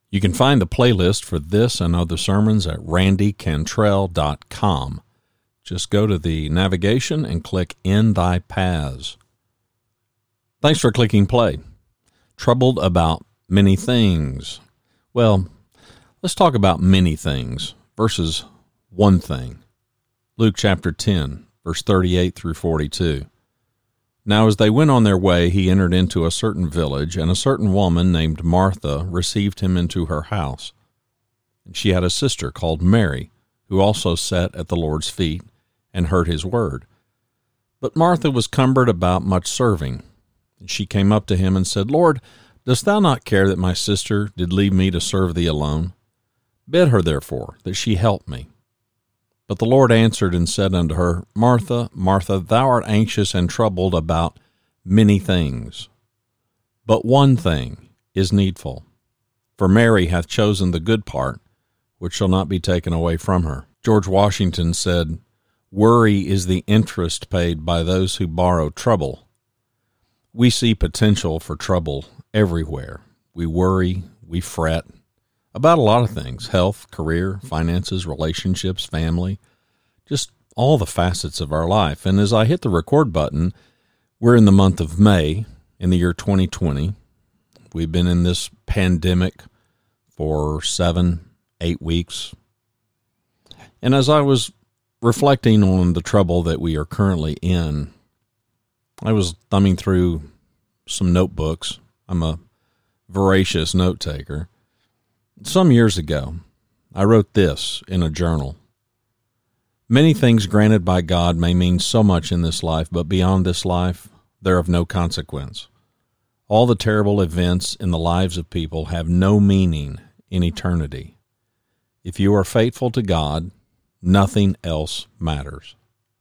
You can find the playlist for this and other sermons at randycantrell.com. Just go to the navigation and click In Thy Paths. Thanks for clicking play. Troubled about many things. Well, let's talk about many things versus one thing. Luke chapter 10, verse 38 through 42. Now as they went on their way, he entered into a certain village, and a certain woman named Martha received him into her house. And she had a sister called Mary, who also sat at the Lord's feet and heard his word. But Martha was cumbered about much serving. And she came up to him and said, Lord, dost thou not care that my sister did leave me to serve thee alone? Bid her therefore that she help me. But the Lord answered and said unto her, Martha, Martha, thou art anxious and troubled about many things. But one thing is needful. For Mary hath chosen the good part, which shall not be taken away from her. George Washington said, worry is the interest paid by those who borrow trouble. We see potential for trouble everywhere. We worry, we fret about a lot of things: health, career, finances, relationships, family, just all the facets of our life. And as I hit the record button, we're in the month of May in the year 2020. We've been in this pandemic for 7-8 weeks. And as I was reflecting on the trouble that we are currently in, I was thumbing through some notebooks. I'm a voracious note taker. Some years ago, I wrote this in a journal. Many things granted by God may mean so much in this life, but beyond this life, they're of no consequence. All the terrible events in the lives of people have no meaning in eternity. If you are faithful to God, nothing else matters.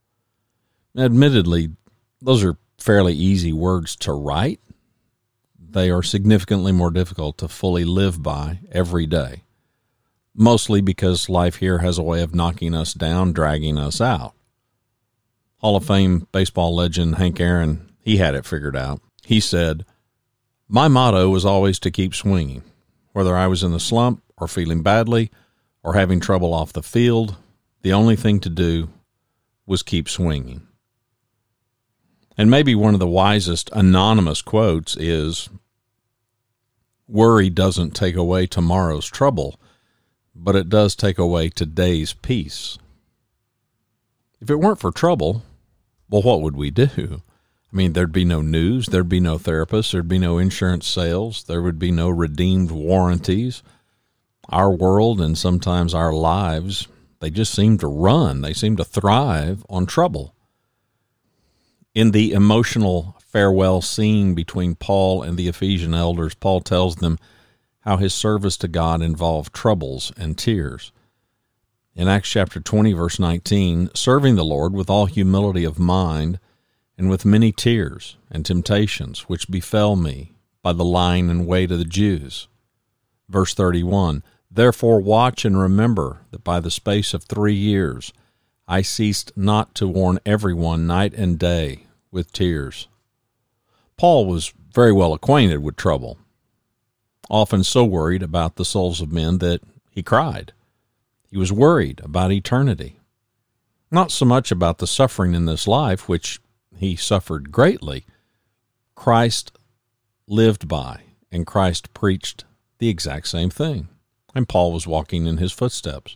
Admittedly, those are fairly easy words to write. They are significantly more difficult to fully live by every day, mostly because life here has a way of knocking us down, dragging us out. Hall of Fame baseball legend Hank Aaron, he had it figured out. He said, my motto was always to keep swinging, whether I was in the slump or feeling badly or having trouble off the field. The only thing to do was keep swinging. And maybe one of the wisest anonymous quotes is, worry doesn't take away tomorrow's trouble, but it does take away today's peace. If it weren't for trouble, well, what would we do? I mean, there'd be no news, there'd be no therapists, there'd be no insurance sales, there would be no redeemed warranties. Our world and sometimes our lives, they just seem to run. They seem to thrive on trouble. In the emotional farewell scene between Paul and the Ephesian elders, Paul tells them how his service to God involved troubles and tears. In Acts chapter 20, verse 19, serving the Lord with all humility of mind and with many tears and temptations, which befell me by the lying and weight of the Jews. Verse 31, therefore watch and remember that by the space of 3 years I ceased not to warn everyone night and day with tears. Paul was very well acquainted with trouble, often so worried about the souls of men that he cried. He was worried about eternity, not so much about the suffering in this life, which he suffered greatly. Christ lived by, and Christ preached the exact same thing, and Paul was walking in his footsteps.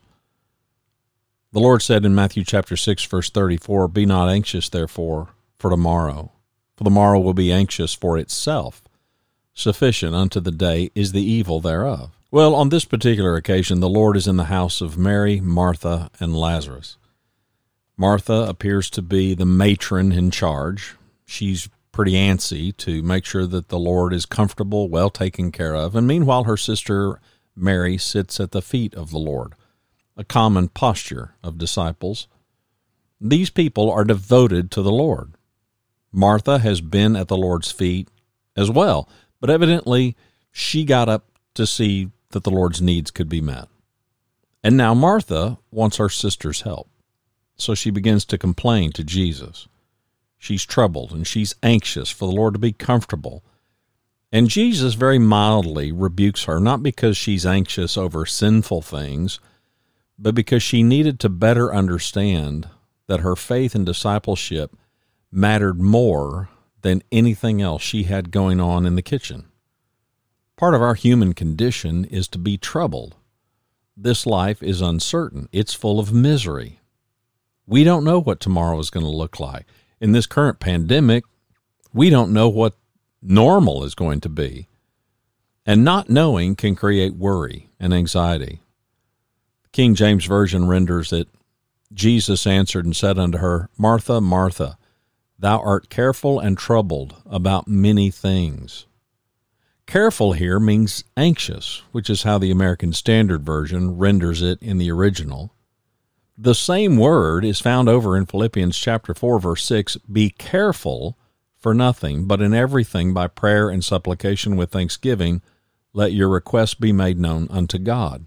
The Lord said in Matthew chapter 6, verse 34, be not anxious, therefore, for tomorrow will be anxious for itself. Sufficient unto the day is the evil thereof. Well, on this particular occasion, the Lord is in the house of Mary, Martha, and Lazarus. Martha appears to be the matron in charge. She's pretty antsy to make sure that the Lord is comfortable, well taken care of, and meanwhile her sister Mary sits at the feet of the Lord, a common posture of disciples. These people are devoted to the Lord. Martha has been at the Lord's feet as well, but evidently she got up to see that the Lord's needs could be met. And now Martha wants her sister's help, so she begins to complain to Jesus. She's troubled and she's anxious for the Lord to be comfortable. And Jesus very mildly rebukes her, not because she's anxious over sinful things, but because she needed to better understand that her faith and discipleship mattered more than anything else she had going on in the kitchen. Part of our human condition is to be troubled. This life is uncertain. It's full of misery. We don't know what tomorrow is going to look like. In this current pandemic, we don't know what normal is going to be. And not knowing can create worry and anxiety. The King James Version renders it, Jesus answered and said unto her, Martha, Martha, thou art careful and troubled about many things. Careful here means anxious, which is how the American Standard Version renders it in the original. The same word is found over in Philippians chapter 4, verse 6, be careful for nothing, but in everything by prayer and supplication with thanksgiving, let your requests be made known unto God.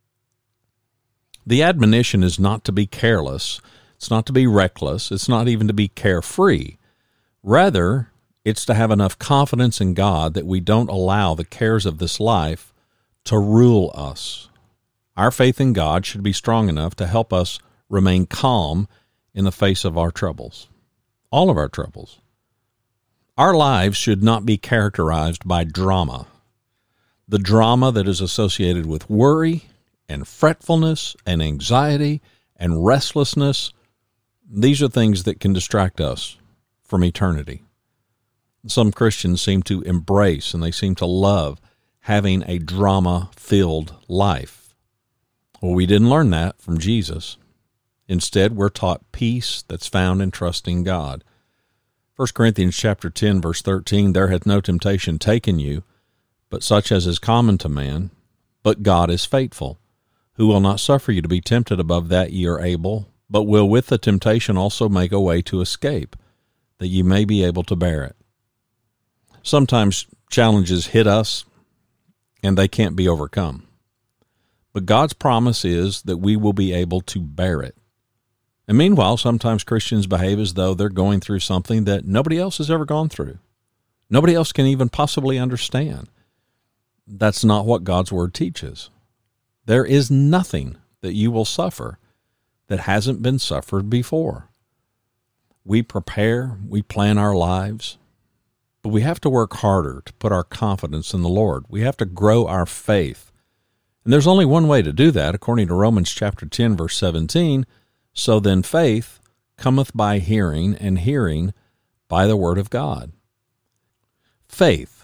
The admonition is not to be careless, it's not to be reckless, it's not even to be carefree. Rather, it's to have enough confidence in God that we don't allow the cares of this life to rule us. Our faith in God should be strong enough to help us remain calm in the face of our troubles, all of our troubles. Our lives should not be characterized by drama. The drama that is associated with worry and fretfulness and anxiety and restlessness, these are things that can distract us from eternity. Some Christians seem to embrace and they seem to love having a drama-filled life. Well, we didn't learn that from Jesus. Instead, we're taught peace that's found in trusting God. 1 Corinthians chapter 10, verse 13, there hath no temptation taken you, but such as is common to man. But God is faithful, who will not suffer you to be tempted above that ye are able, but will with the temptation also make a way to escape, that ye may be able to bear it. Sometimes challenges hit us, and they can't be overcome. But God's promise is that we will be able to bear it. And meanwhile, sometimes Christians behave as though they're going through something that nobody else has ever gone through. Nobody else can even possibly understand. That's not what God's Word teaches. There is nothing that you will suffer that hasn't been suffered before. We prepare, we plan our lives, but we have to work harder to put our confidence in the Lord. We have to grow our faith. And there's only one way to do that, according to Romans chapter 10, verse 17. So then faith cometh by hearing, and hearing by the word of God. Faith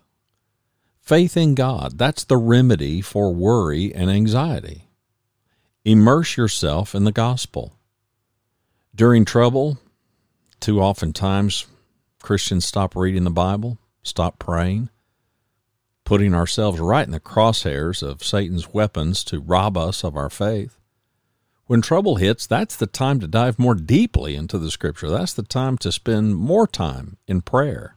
in God, that's the remedy for worry and anxiety. Immerse yourself in the gospel. During trouble, too often times Christians stop reading the Bible, stop praying, putting ourselves right in the crosshairs of Satan's weapons to rob us of our faith. When trouble hits, that's the time to dive more deeply into the Scripture. That's the time to spend more time in prayer.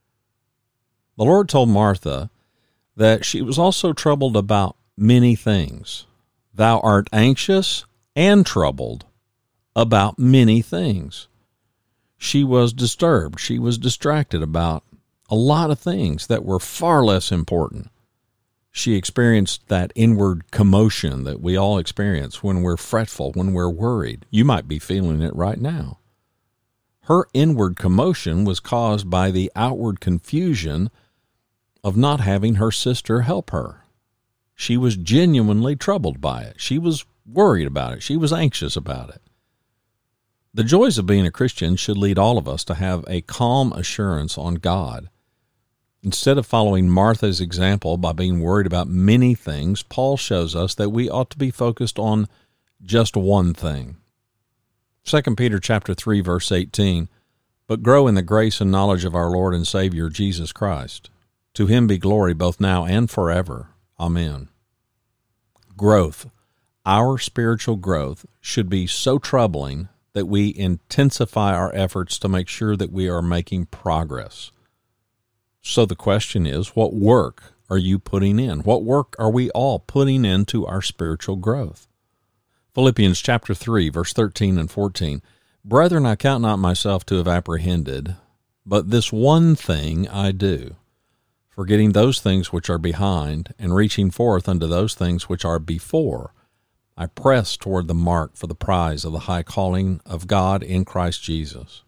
The Lord told Martha that she was also troubled about many things. Thou art anxious and troubled about many things. She was disturbed. She was distracted about a lot of things that were far less important. She experienced that inward commotion that we all experience when we're fretful, when we're worried. You might be feeling it right now. Her inward commotion was caused by the outward confusion of not having her sister help her. She was genuinely troubled by it. She was worried about it. She was anxious about it. The joys of being a Christian should lead all of us to have a calm assurance on God. Instead of following Martha's example by being worried about many things, Paul shows us that we ought to be focused on just one thing. 2 Peter chapter 3, verse 18, but grow in the grace and knowledge of our Lord and Savior Jesus Christ. To him be glory both now and forever. Amen. Growth. Our spiritual growth should be so troubling that we intensify our efforts to make sure that we are making progress. So the question is, what work are you putting in? What work are we all putting into our spiritual growth? Philippians chapter 3, verse 13 and 14. Brethren, I count not myself to have apprehended, but this one thing I do, forgetting those things which are behind, and reaching forth unto those things which are before. I press toward the mark for the prize of the high calling of God in Christ Jesus.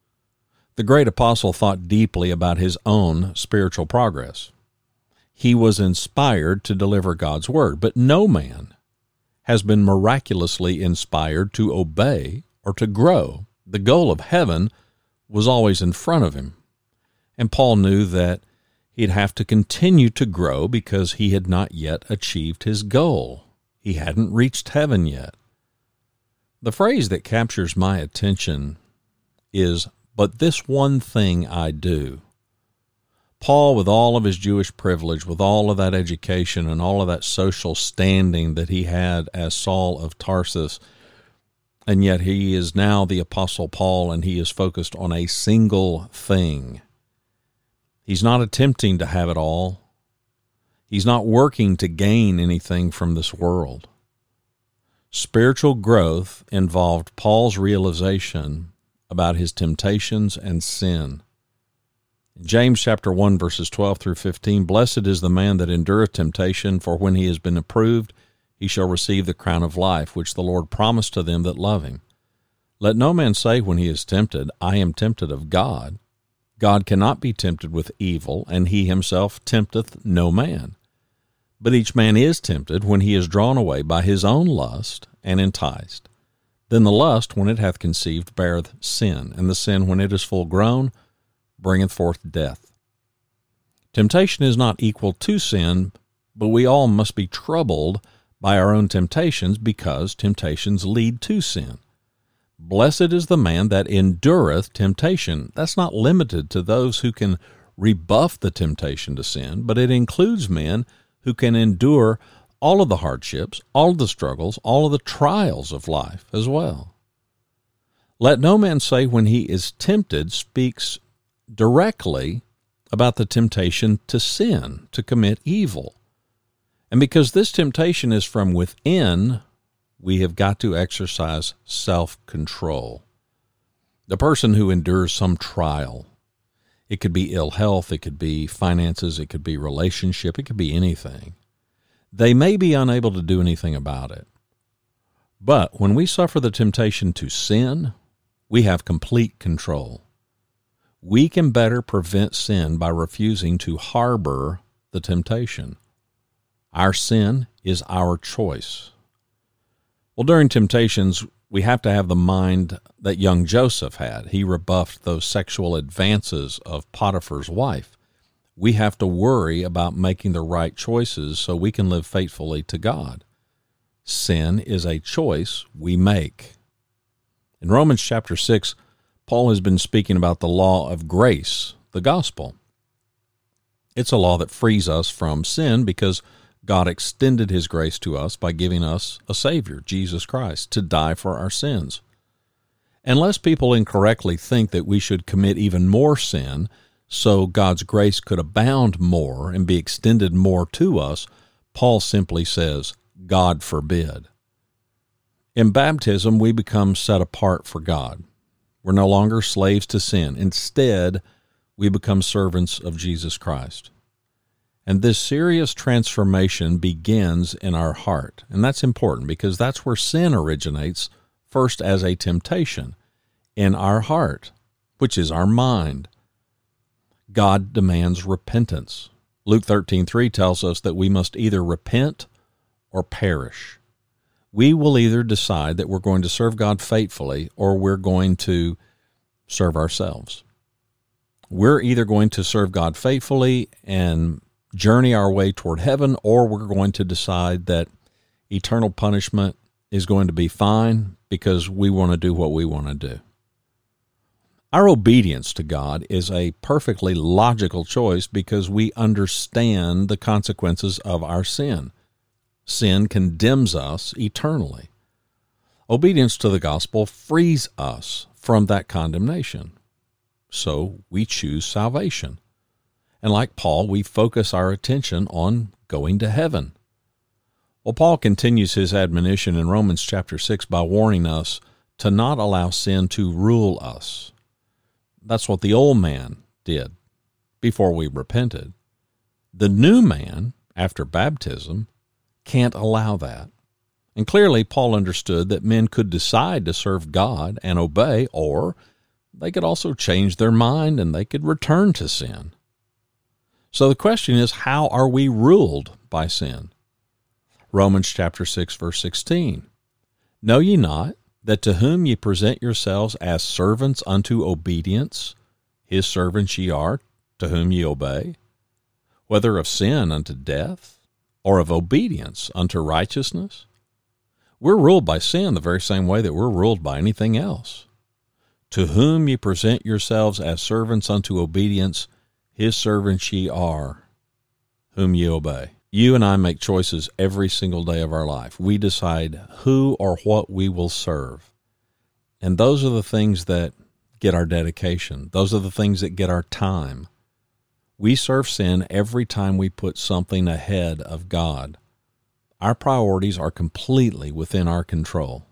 The great apostle thought deeply about his own spiritual progress. He was inspired to deliver God's word, but no man has been miraculously inspired to obey or to grow. The goal of heaven was always in front of him. And Paul knew that he'd have to continue to grow because he had not yet achieved his goal. He hadn't reached heaven yet. The phrase that captures my attention is, "But this one thing I do." Paul, with all of his Jewish privilege, with all of that education and all of that social standing that he had as Saul of Tarsus, and yet he is now the Apostle Paul, and he is focused on a single thing. He's not attempting to have it all. He's not working to gain anything from this world. Spiritual growth involved Paul's realization about his temptations and sin. In James chapter 1, verses 12 through 15, "Blessed is the man that endureth temptation, for when he has been approved, he shall receive the crown of life, which the Lord promised to them that love him. Let no man say when he is tempted, I am tempted of God. God cannot be tempted with evil, and he himself tempteth no man. But each man is tempted when he is drawn away by his own lust and enticed. Then the lust, when it hath conceived, beareth sin, and the sin, when it is full grown, bringeth forth death." Temptation is not equal to sin, but we all must be troubled by our own temptations because temptations lead to sin. Blessed is the man that endureth temptation. That's not limited to those who can rebuff the temptation to sin, but it includes men who can endure all of the hardships, all of the struggles, all of the trials of life as well. Let no man say when he is tempted speaks directly about the temptation to sin, to commit evil. And because this temptation is from within, we have got to exercise self-control. The person who endures some trial, it could be ill health, it could be finances, it could be relationship, it could be anything. They may be unable to do anything about it. But when we suffer the temptation to sin, we have complete control. We can better prevent sin by refusing to harbor the temptation. Our sin is our choice. Well, during temptations, we have to have the mind that young Joseph had. He rebuffed those sexual advances of Potiphar's wife. We have to worry about making the right choices so we can live faithfully to God. Sin is a choice we make. In Romans chapter 6, Paul has been speaking about the law of grace, the gospel. It's a law that frees us from sin because God extended his grace to us by giving us a Savior, Jesus Christ, to die for our sins. Unless people incorrectly think that we should commit even more sin so God's grace could abound more and be extended more to us, Paul simply says, God forbid. In baptism, we become set apart for God. We're no longer slaves to sin. Instead, we become servants of Jesus Christ. And this serious transformation begins in our heart. And that's important because that's where sin originates, first as a temptation, in our heart, which is our mind. God demands repentance. Luke 13:3 tells us that we must either repent or perish. We will either decide that we're going to serve God faithfully or we're going to serve ourselves. We're either going to serve God faithfully and journey our way toward heaven, or we're going to decide that eternal punishment is going to be fine because we want to do what we want to do. Our obedience to God is a perfectly logical choice because we understand the consequences of our sin. Sin condemns us eternally. Obedience to the gospel frees us from that condemnation. So we choose salvation. And like Paul, we focus our attention on going to heaven. Well, Paul continues his admonition in Romans chapter 6 by warning us to not allow sin to rule us. That's what the old man did before we repented. The new man, after baptism, can't allow that. And clearly, Paul understood that men could decide to serve God and obey, or they could also change their mind and they could return to sin. So the question is, how are we ruled by sin? Romans chapter 6, verse 16. Know ye not that to whom ye present yourselves as servants unto obedience, his servants ye are, to whom ye obey, whether of sin unto death, or of obedience unto righteousness? We're ruled by sin the very same way that we're ruled by anything else. To whom ye present yourselves as servants unto obedience, his servants ye are, whom ye obey. You and I make choices every single day of our life. We decide who or what we will serve. And those are the things that get our dedication. Those are the things that get our time. We serve sin every time we put something ahead of God. Our priorities are completely within our control.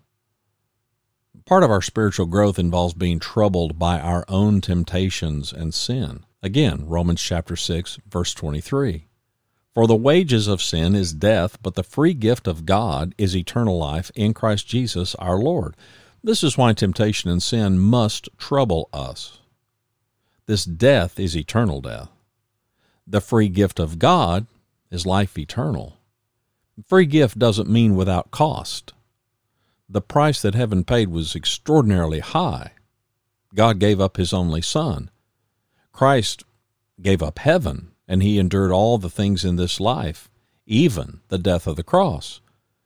Part of our spiritual growth involves being troubled by our own temptations and sin. Again, Romans chapter 6, verse 23. For the wages of sin is death, but the free gift of God is eternal life in Christ Jesus our Lord. This is why temptation and sin must trouble us. This death is eternal death. The free gift of God is life eternal. Free gift doesn't mean without cost. The price that heaven paid was extraordinarily high. God gave up his only Son. Christ gave up heaven, and he endured all the things in this life, even the death of the cross.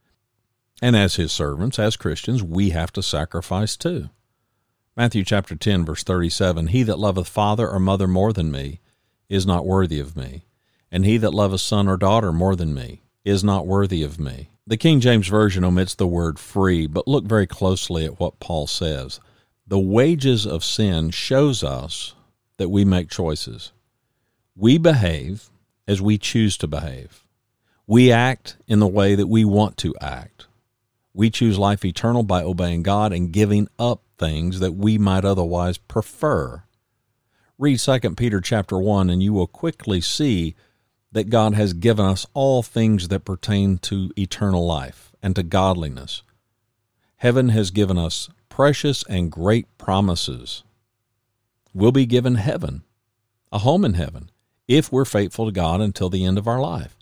And as his servants, as Christians, we have to sacrifice too. Matthew chapter 10, verse 37, He that loveth father or mother more than me is not worthy of me, and he that loveth son or daughter more than me is not worthy of me. The King James Version omits the word free, but look very closely at what Paul says. The wages of sin shows us that we make choices. We behave as we choose to behave. We act in the way that we want to act. We choose life eternal by obeying God and giving up things that we might otherwise prefer. Read 2 Peter chapter 1, and you will quickly see that God has given us all things that pertain to eternal life and to godliness. Heaven has given us precious and great promises. We'll be given heaven, a home in heaven, if we're faithful to God until the end of our life.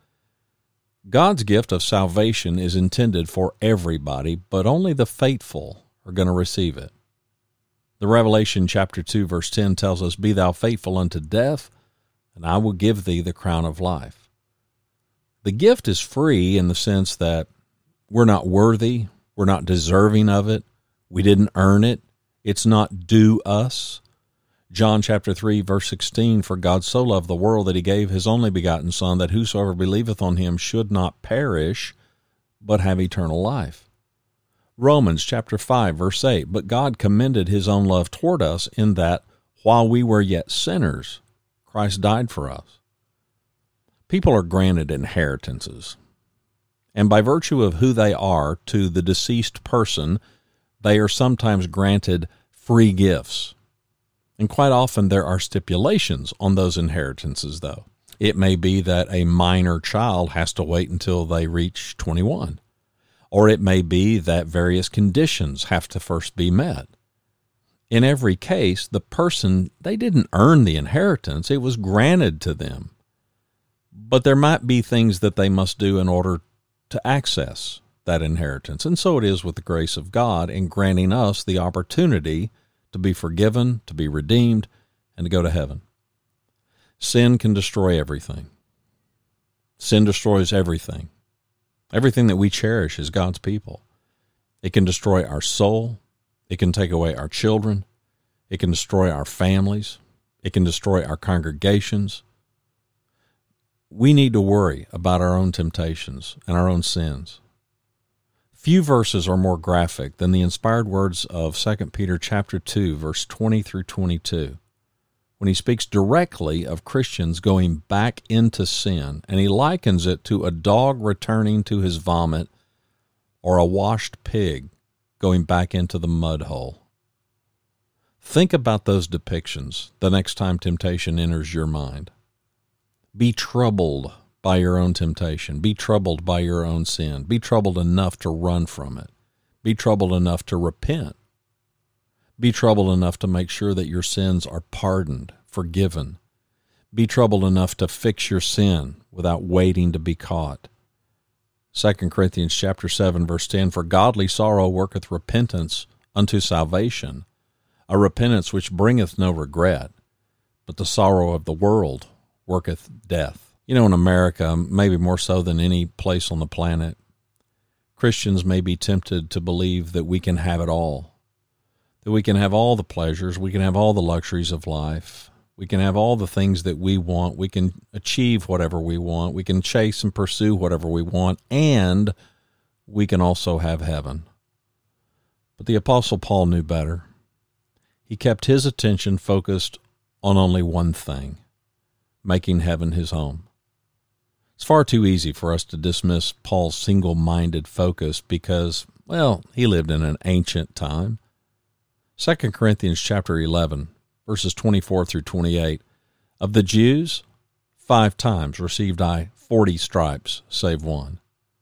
God's gift of salvation is intended for everybody, but only the faithful are going to receive it. The Revelation chapter 2, verse 10 tells us, Be thou faithful unto death, and I will give thee the crown of life. The gift is free in the sense that we're not worthy, we're not deserving of it, we didn't earn it, it's not due us. John chapter 3, verse 16, For God so loved the world that he gave his only begotten Son, that whosoever believeth on him should not perish, but have eternal life. Romans chapter 5, verse 8, But God commended his own love toward us in that, while we were yet sinners, Christ died for us. People are granted inheritances, and by virtue of who they are to the deceased person, they are sometimes granted free gifts. And quite often there are stipulations on those inheritances, though. It may be that a minor child has to wait until they reach 21, or it may be that various conditions have to first be met. In every case, the person, they didn't earn the inheritance, it was granted to them. But there might be things that they must do in order to access that inheritance. And so it is with the grace of God in granting us the opportunity to be forgiven, to be redeemed, and to go to heaven. Sin can destroy everything. Sin destroys everything. Everything that we cherish as God's people. It can destroy our soul. It can take away our children. It can destroy our families. It can destroy our congregations. We need to worry about our own temptations and our own sins. Few verses are more graphic than the inspired words of 2 Peter chapter 2, verse 20 through 22, when he speaks directly of Christians going back into sin, and he likens it to a dog returning to his vomit or a washed pig going back into the mud hole. Think about those depictions the next time temptation enters your mind. Be troubled by your own temptation. Be troubled by your own sin. Be troubled enough to run from it. Be troubled enough to repent. Be troubled enough to make sure that your sins are pardoned, forgiven. Be troubled enough to fix your sin without waiting to be caught. 2 Corinthians chapter 7, verse 10, For godly sorrow worketh repentance unto salvation, a repentance which bringeth no regret, but the sorrow of the world worketh death. You know, in America, maybe more so than any place on the planet, Christians may be tempted to believe that we can have it all, that we can have all the pleasures, we can have all the luxuries of life, we can have all the things that we want, we can achieve whatever we want, we can chase and pursue whatever we want, and we can also have heaven. But the Apostle Paul knew better. He kept his attention focused on only one thing, making heaven his home. It's far too easy for us to dismiss Paul's single-minded focus because, well, he lived in an ancient time. 2 Corinthians chapter 11, verses 24 through 28, Of the Jews, 5 times received I 40 stripes, save one.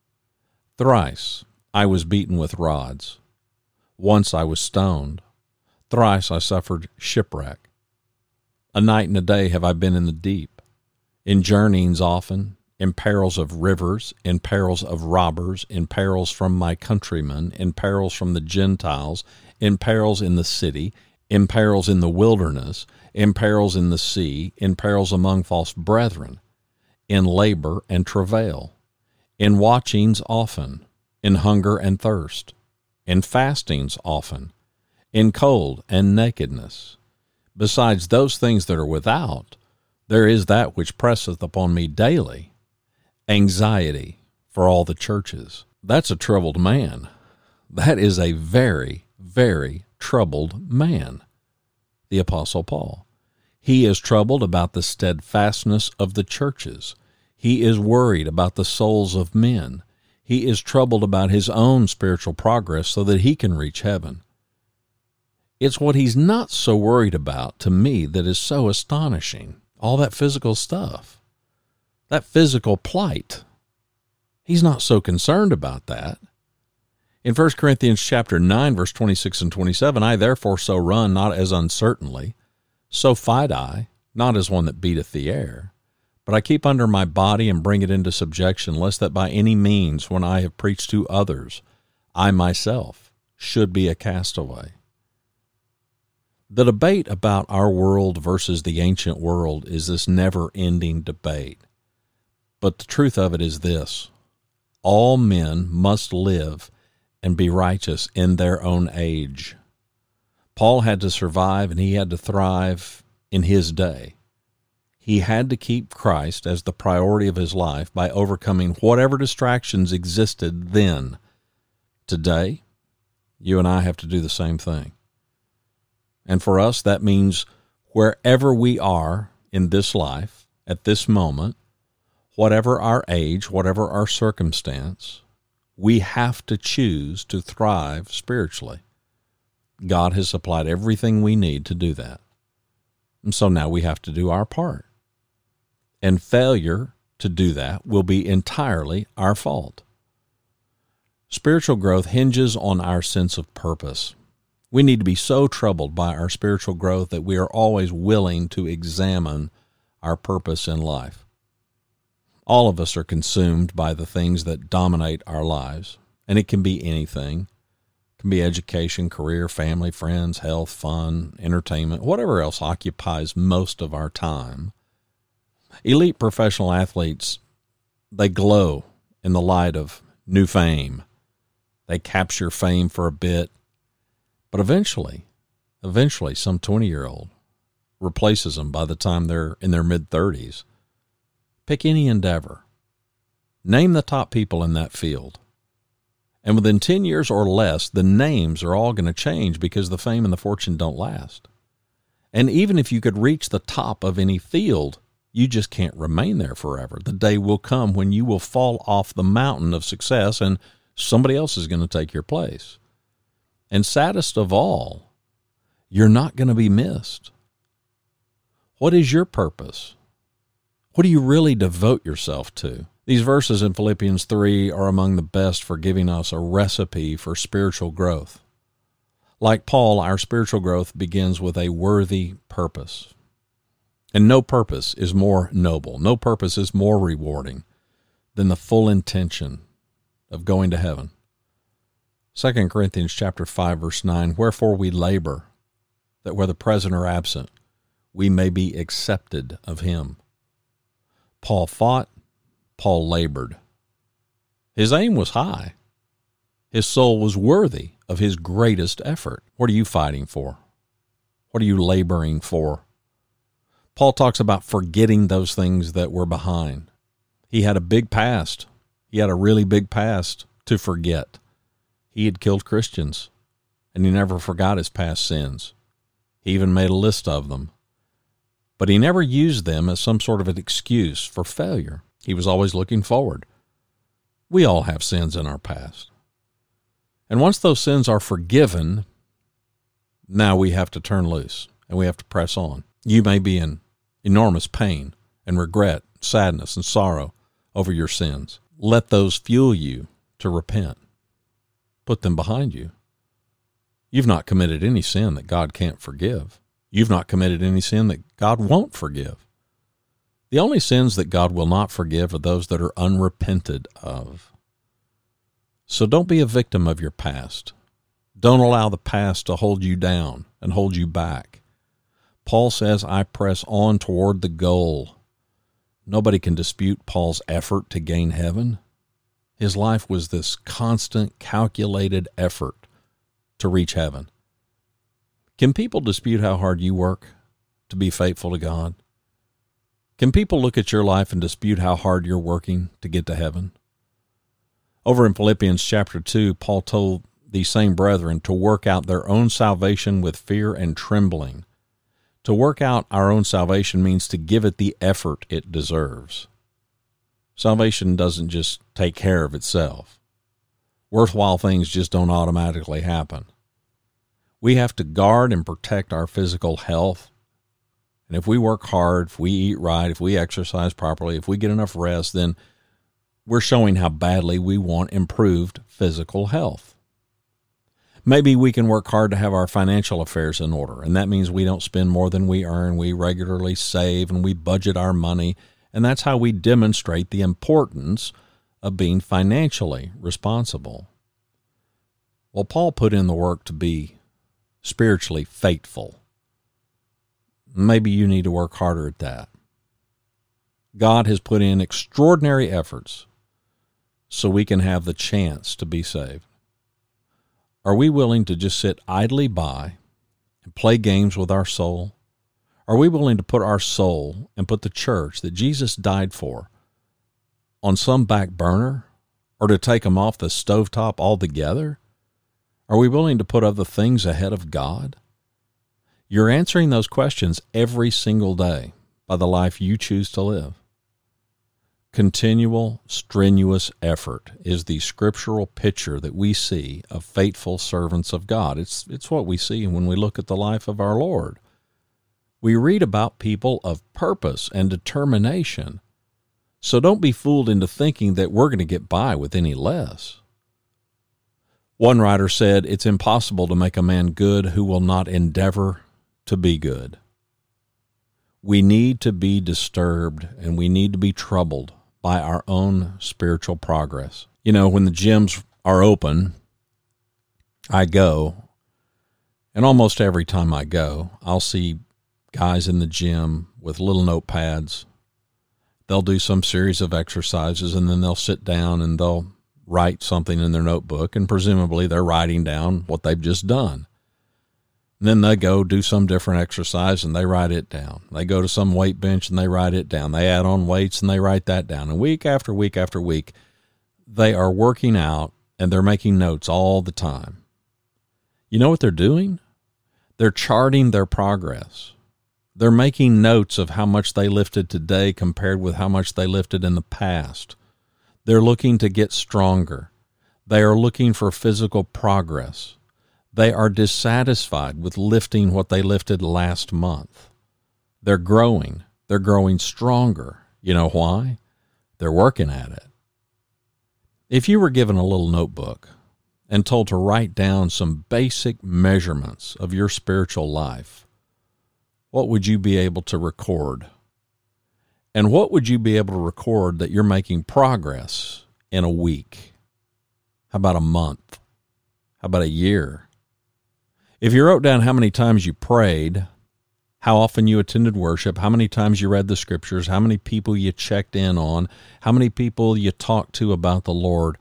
Thrice I was beaten with rods. Once I was stoned. Thrice I suffered shipwreck. A night and a day have I been in the deep, in journeyings often, in perils of rivers, in perils of robbers, in perils from my countrymen, in perils from the Gentiles, in perils in the city, in perils in the wilderness, in perils in the sea, in perils among false brethren, in labor and travail, in watchings often, in hunger and thirst, in fastings often, in cold and nakedness. Besides those things that are without, there is that which presseth upon me daily, anxiety for all the churches. That's a troubled man. That is a very, very troubled man, the Apostle Paul. He is troubled about the steadfastness of the churches. He is worried about the souls of men. He is troubled about his own spiritual progress so that he can reach heaven. It's what he's not so worried about, to me, that is so astonishing. All that physical stuff, that physical plight. He's not so concerned about that. In 1 Corinthians chapter 9, verse 26 and 27, I therefore so run, not as uncertainly, so fight I, not as one that beateth the air, but I keep under my body and bring it into subjection, lest that by any means, when I have preached to others, I myself should be a castaway. The debate about our world versus the ancient world is this never-ending debate. But the truth of it is this: all men must live and be righteous in their own age. Paul had to survive and he had to thrive in his day. He had to keep Christ as the priority of his life by overcoming whatever distractions existed then. Today, you and I have to do the same thing. And for us, that means wherever we are in this life, at this moment, whatever our age, whatever our circumstance, we have to choose to thrive spiritually. God has supplied everything we need to do that. And so now we have to do our part. And failure to do that will be entirely our fault. Spiritual growth hinges on our sense of purpose. We need to be so troubled by our spiritual growth that we are always willing to examine our purpose in life. All of us are consumed by the things that dominate our lives, and it can be anything. It can be education, career, family, friends, health, fun, entertainment, whatever else occupies most of our time. Elite professional athletes, they glow in the light of new fame. They capture fame for a bit, but eventually, some 20-year-old replaces them by the time they're in their mid-30s. Pick any endeavor. Name the top people in that field. And within 10 years or less, the names are all going to change because the fame and the fortune don't last. And even if you could reach the top of any field, you just can't remain there forever. The day will come when you will fall off the mountain of success and somebody else is going to take your place. And saddest of all, you're not going to be missed. What is your purpose? What do you really devote yourself to? These verses in Philippians 3 are among the best for giving us a recipe for spiritual growth. Like Paul, our spiritual growth begins with a worthy purpose. And no purpose is more noble, no purpose is more rewarding than the full intention of going to heaven. 2 Corinthians chapter 5, verse 9, wherefore we labor, that whether present or absent, we may be accepted of him. Paul fought, Paul labored. His aim was high. His soul was worthy of his greatest effort. What are you fighting for? What are you laboring for? Paul talks about forgetting those things that were behind. He had a big past. He had a really big past to forget. He had killed Christians, and he never forgot his past sins. He even made a list of them. But he never used them as some sort of an excuse for failure. He was always looking forward. We all have sins in our past. And once those sins are forgiven, now we have to turn loose and we have to press on. You may be in enormous pain and regret, sadness and sorrow over your sins. Let those fuel you to repent. Put them behind you. You've not committed any sin that God can't forgive. You've not committed any sin that God won't forgive. The only sins that God will not forgive are those that are unrepented of. So don't be a victim of your past. Don't allow the past to hold you down and hold you back. Paul says, I press on toward the goal. Nobody can dispute Paul's effort to gain heaven. His life was this constant, calculated effort to reach heaven. Can people dispute how hard you work to be faithful to God? Can people look at your life and dispute how hard you're working to get to heaven? Over in Philippians chapter 2, Paul told these same brethren to work out their own salvation with fear and trembling. To work out our own salvation means to give it the effort it deserves. Salvation doesn't just take care of itself. Worthwhile things just don't automatically happen. We have to guard and protect our physical health. And if we work hard, if we eat right, if we exercise properly, if we get enough rest, then we're showing how badly we want improved physical health. Maybe we can work hard to have our financial affairs in order, and that means we don't spend more than we earn. We regularly save and we budget our money, and that's how we demonstrate the importance of being financially responsible. Well, Paul put in the work to be spiritually faithful. Maybe you need to work harder at that. God has put in extraordinary efforts so we can have the chance to be saved. Are we willing to just sit idly by and play games with our soul? Are we willing to put our soul and put the church that Jesus died for on some back burner, or to take them off the stovetop altogether? Are we willing to put other things ahead of God? You're answering those questions every single day by the life you choose to live. Continual, strenuous effort is the scriptural picture that we see of faithful servants of God. It's what we see when we look at the life of our Lord. We read about people of purpose and determination. So don't be fooled into thinking that we're going to get by with any less. One writer said, it's impossible to make a man good who will not endeavor to be good. We need to be disturbed and we need to be troubled by our own spiritual progress. You know, when the gyms are open, I go, and almost every time I go, I'll see guys in the gym with little notepads. They'll do some series of exercises, and then they'll sit down and they'll write something in their notebook, and presumably they're writing down what they've just done. And then they go do some different exercise and they write it down. They go to some weight bench and they write it down. They add on weights and they write that down. And week after week after week, they are working out and they're making notes all the time. You know what they're doing? They're charting their progress. They're making notes of how much they lifted today compared with how much they lifted in the past. They're looking to get stronger. They are looking for physical progress. They are dissatisfied with lifting what they lifted last month. They're growing. They're growing stronger You know why? They're working at it. If you were given a little notebook and told to write down some basic measurements of your spiritual life, what would you be able to record? And what would you be able to record that you're making progress in a week? How about a month? How about a year? If you wrote down how many times you prayed, how often you attended worship, how many times you read the scriptures, how many people you checked in on, how many people you talked to about the Lord,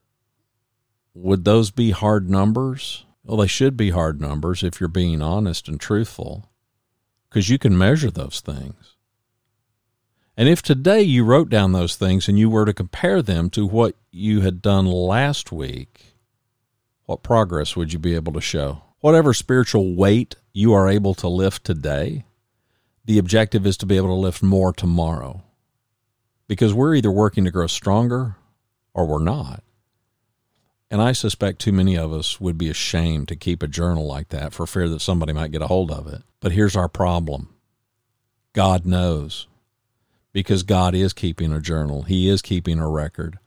would those be hard numbers? Well, they should be hard numbers if you're being honest and truthful, because you can measure those things. And if today you wrote down those things and you were to compare them to what you had done last week, what progress would you be able to show? Whatever spiritual weight you are able to lift today, the objective is to be able to lift more tomorrow. Because we're either working to grow stronger or we're not. And I suspect too many of us would be ashamed to keep a journal like that for fear that somebody might get a hold of it. But here's our problem. God knows. Because God is keeping a journal. He is keeping a record.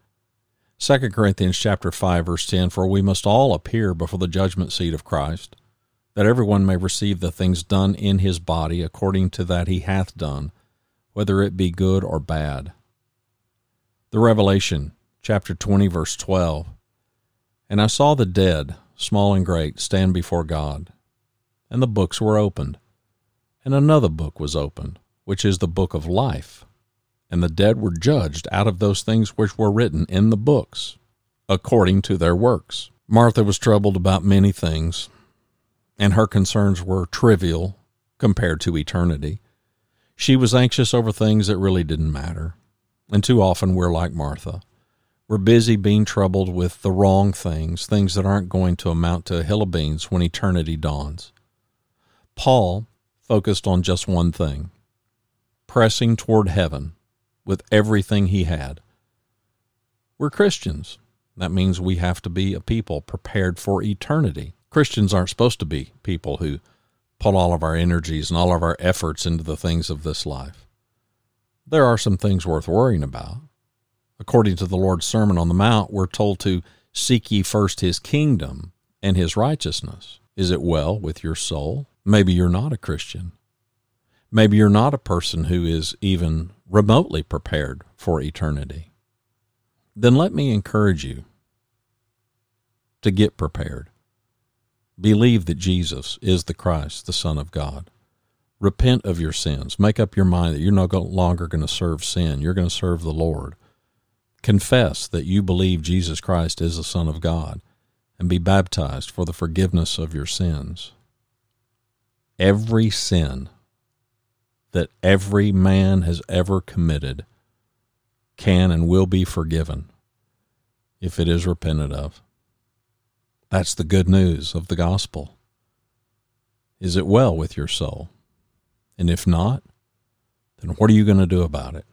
2 Corinthians chapter 5, verse 10, for we must all appear before the judgment seat of Christ, that everyone may receive the things done in his body according to that he hath done, whether it be good or bad. The Revelation chapter 20, verse 12, and I saw the dead, small and great, stand before God, and the books were opened, and another book was opened, which is the book of life. And the dead were judged out of those things which were written in the books, according to their works. Martha was troubled about many things, and her concerns were trivial compared to eternity. She was anxious over things that really didn't matter. And too often we're like Martha. We're busy being troubled with the wrong things, things that aren't going to amount to a hill of beans when eternity dawns. Paul focused on just one thing, pressing toward heaven with everything he had. We're Christians. That means we have to be a people prepared for eternity. Christians aren't supposed to be people who put all of our energies and all of our efforts into the things of this life. There are some things worth worrying about. According to the Lord's Sermon on the Mount, we're told to seek ye first his kingdom and his righteousness. Is it well with your soul? Maybe you're not a Christian. Maybe you're not a person who is even remotely prepared for eternity. Then let me encourage you to get prepared. Believe that Jesus is the Christ, the Son of God. Repent of your sins. Make up your mind that you're no longer going to serve sin. You're going to serve the Lord. Confess that you believe Jesus Christ is the Son of God and be baptized for the forgiveness of your sins. Every sin that every man has ever committed can and will be forgiven if it is repented of. That's the good news of the gospel. Is it well with your soul? And if not, then what are you going to do about it?